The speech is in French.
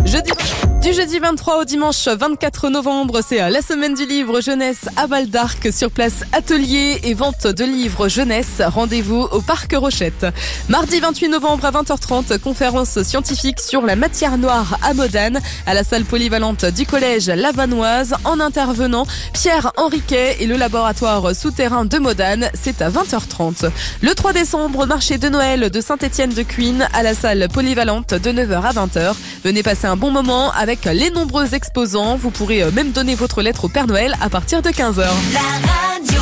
Du jeudi 23 au dimanche 24 novembre, c'est la semaine du livre jeunesse à Val d'Arc. Sur place, atelier et vente de livres jeunesse. Rendez-vous au Parc Rochette. Mardi 28 novembre à 20h30, conférence scientifique sur la matière noire à Modane, à la salle polyvalente du collège Lavanoise. En intervenant, Pierre Henriquet et le laboratoire souterrain de Modane. C'est à 20h30. Le 3 décembre, marché de Noël de Saint-Étienne-de-Cuines à la salle polyvalente de 9h à 20h. Venez passer un bon moment avec les nombreux exposants. Vous pourrez même donner votre lettre au Père Noël à partir de 15h.